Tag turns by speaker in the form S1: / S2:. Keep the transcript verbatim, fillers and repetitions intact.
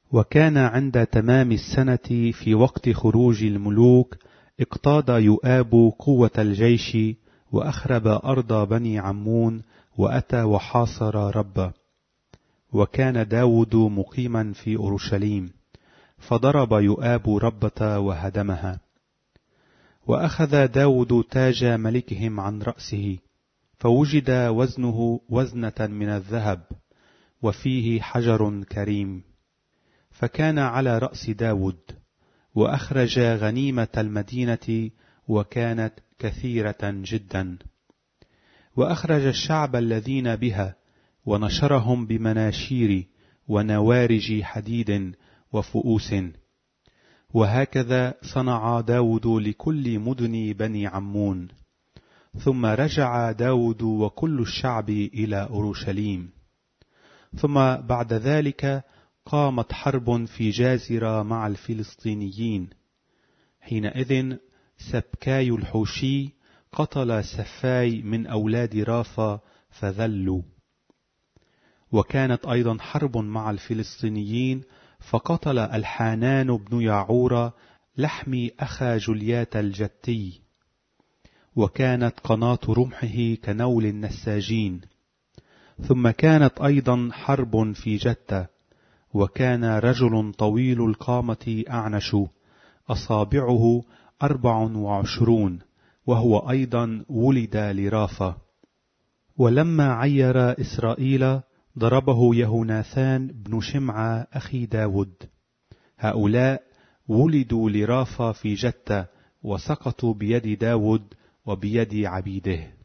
S1: وكان عند تمام السنة في وقت خروج الملوك اقتاد يؤاب قوة الجيش وأخرب أرض بني عمون وأتى وحاصر ربة. وكان داود مقيما في أورشليم، فضرب يؤاب ربة وهدمها. وأخذ داود تاج ملكهم عن رأسه، فوجد وزنه وزنة من الذهب، وفيه حجر كريم، فكان على رأس داود. وأخرج غنيمة المدينة، وكانت كثيرة جدا. وأخرج الشعب الذين بها، ونشرهم بمناشير ونوارج حديد وفؤوس. وهكذا صنع داود لكل مدن بني عمون. ثم رجع داود وكل الشعب إلى أورشليم. ثم بعد ذلك قامت حرب في جازرة مع الفلسطينيين. حينئذ سبكاي الحوشي قتل سفاي من أولاد رافا فذلوا. وكانت أيضا حرب مع الفلسطينيين، فقتل الحانان بن يعور لحمي أخا جليات الجتي، وكانت قناة رمحه كنول النساجين. ثم كانت أيضا حرب في جتة، وكان رجل طويل القامة أعنش أصابعه أربع وعشرون، وهو أيضا ولد لرافة. ولما عير إسرائيل ضربه يهوناثان بن شمعة أخي داود. هؤلاء ولدوا لرافة في جتة، وسقطوا بيد داود وبيد عبيده.